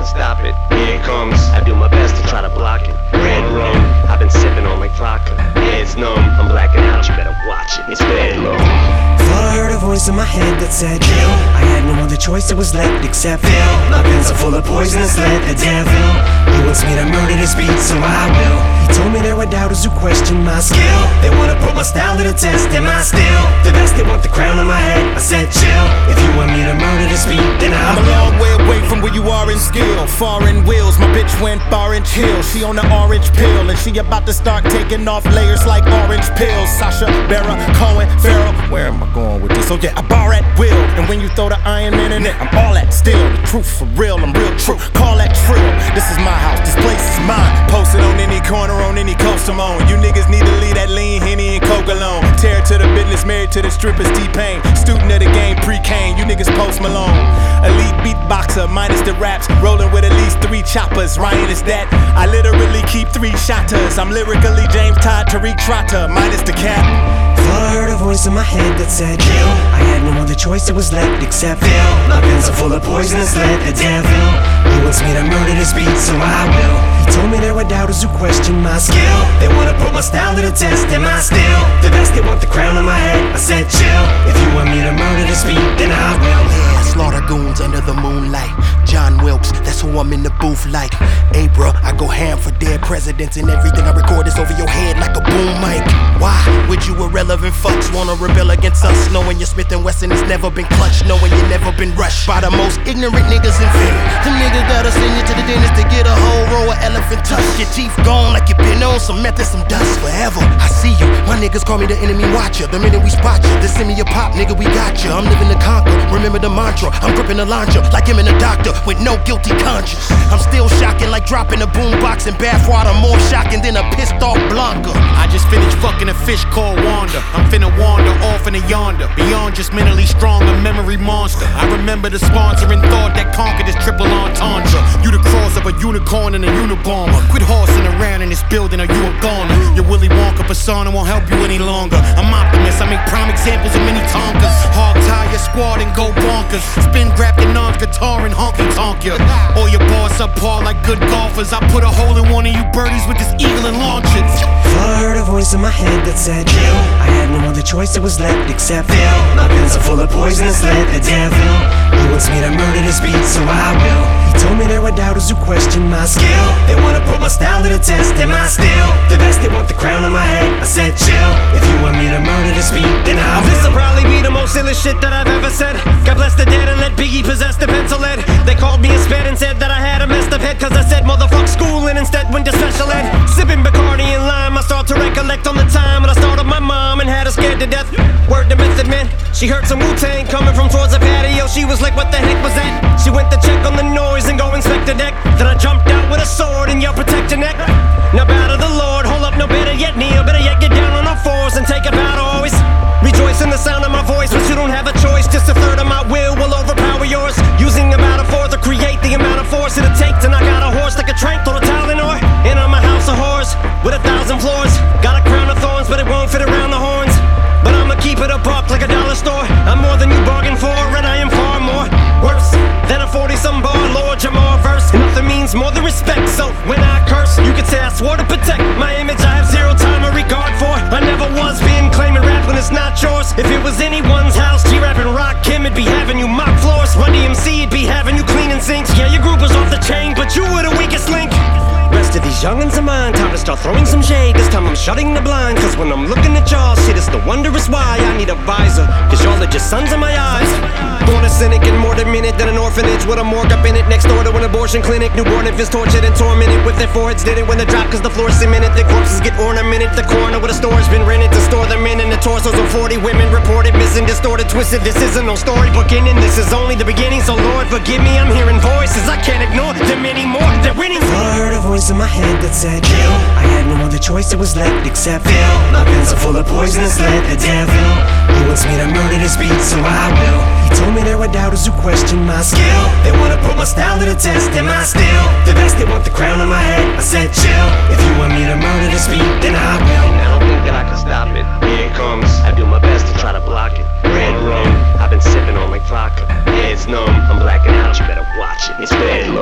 can stop it. Here it comes, I do my best to try to block it. Red rum, I've been sipping on like vodka. Head's numb, I'm blacking out, you better watch it. It's bad low. Thought I heard a voice in my head that said kill. I had no other choice, it was left except fill. My pens are full of poisonous lead, the devil. He wants me to murder this beat, so I will. He told me there were doubters who question my skill. They wanna put my style to the test, am I still the best? They want the crown on my head, I said chill. If you want me to murder this beat, then I will. I'm a long way away from where you are in skill. Foreign wheels, my bitch went orange hill. She on the orange pill, and she about to start taking off layers like orange pills. Sasha, Barra, Cohen, Farrell. Where am I going with this? Oh yeah, I bar at will. And when you throw the Iron Man in it, I'm all that still. The truth for real, I'm real true. Call that trill. This is my house, this place is mine. Posted on any corner, on any coast I'm on. You niggas need to leave that lean Henny and Coke alone. Tear to the business, married to the strippers, T-Pain. Student of the game, pre-Kane. You niggas Post Malone. Elite beatboxer, minus the raps. Rolling with at least 3 choppers. Ryan is that. I literally keep 3 shotters. I'm lyrically James Todd, Tariq Trotter, minus the cap. Thought I heard a voice in my head that said kill. I had no other choice, it was left except fill. My pens are full of poisonous lead, the devil. He wants me to murder this beat, so I will. He told me there were doubters who question my skill. They wanna put my style to the test, am I still the best? They want the crown on my head, I said chill. If you want me to murder this beat, then I will. Yeah, slaughter goons under the moonlight. John Wilkes, that's who I'm in the booth like. Hey bruh, I go ham for dead presidents, and everything I record is over your head like a boom mic. Why would you irrelevant fucks wanna rebel against us, knowing your Smith & Wesson has never been clutched, knowing you never been rushed by the most ignorant niggas invented. Them niggas gotta send you to the dentist to get a whole row of elephant tusk. Your teeth gone like you been on some meth and some dust forever. I see you, my niggas call me the enemy watcher. The minute we spot you, they send me a pop, nigga, we got you. I'm living to conquer, remember the mantra. I'm gripping the launcher like him and the doctor with no guilty conscience. I'm still shocking like dropping a boombox in bathwater, more shocking than a pissed off Blanca. I just finished fucking a fish called Wanda. I'm finna wander off into yonder. Beyond just mentally strong, a memory monster. I remember the sponsoring thought that conquered this triple entendre. You the cross of a unicorn and a Unabomber. Quit horsing around in this building or you a goner. Your Willy Wonka persona won't help you any longer. I'm optimist, I make prime examples of many Tonkas. Hog tie your squad and go bonkers. Spin grab your non-guitar and honky tonk ya. Or your boss up par like good golfers. I put a hole in one of you birdies with this eagle and launch it. Thought I heard a voice in my head that said kill. I had no other choice, it was left except fill. My pens are full of poisonous lead, the devil. He wants me to murder this beat, so I will. He told me there were doubters who question my skill. They wanna put my style to the test, am I still the best? They want the crown on my head, I said chill. If you want me to murder this beat, then I will. This'll probably be the most illest shit that I've ever said. God bless the dead and let Biggie possess the pencil lead. They called me a sped and said that I had a messed up head, cause I said motherfuck school and instead went to special ed. Sipping Bacardi and lime, I start to recollect on the time when I started my mom and had her scared to death. Word to Method Man, she heard some Wu-Tang coming from towards the patio. She was like, what the heck was that? She went to check on the noise and go inspect the deck. Then I jumped out with a sword and yelled, protect your neck. Now bow to the Lord, hold up, no better yet kneel. Better yet get down on all fours and take a bow to always rejoice in the sound of my voice. But you don't have a choice, just a third of my will overpower yours. Using about a fourth to create the amount of force it'll take to knock out a horse like a trank, throw a Tylenol. And I'm a house of horrors with 1,000 floors. Got a crown of thorns, but it won't fit around the horns. But I'ma keep it a buck like a dollar store. I'm more than you bargained for, and I am far more worse than a 40-some bar Lord Jamar verse. Nothing means more than respect, so when I curse, you could say I swore to protect my image. I have zero time or regard for. I never was being claiming rap when it's not yours. If it was anyone's house, G-Rap and Rock Kim, it'd be having you mop floors. Run DMC, it'd be having you cleaning sinks. Yeah, your group was off the chain, but you were the weakest link. Rest of these youngins of mine, time to start throwing some shade. This time I'm shutting the blind, cause when I'm looking at y'all, shit, it's the wondrous why I need a visor, cause y'all are just sons of my eyes. Born a cynic and more demented than an orphanage with a morgue up in it, next door to an abortion clinic. Newborn infants tortured and tormented with their foreheads did it when they drop, cause the floor's cemented. Their corpses get ornamented, the corner where the store's been rented to store them in. And the torsos of 40 women reported missing, distorted, twisted. This isn't no storybook ending, this is only the beginning. So Lord forgive me, I'm hearing voices I can't ignore. There are many more, they're winning. I heard a voice in my head that said kill. I had no other choice, it was left except fill. My pens are full of poisonous lead, the devil. He wants me to murder this beat, so I will. He told me there were doubters who question my skill. They wanna put my style to the test, am I still the best? They want the crown on my head, I said chill. If you want me to murder this beat, then I will. I don't think that I can stop it. Here it comes, I do my best to try to block it. Red rum, I've been sipping on like vodka.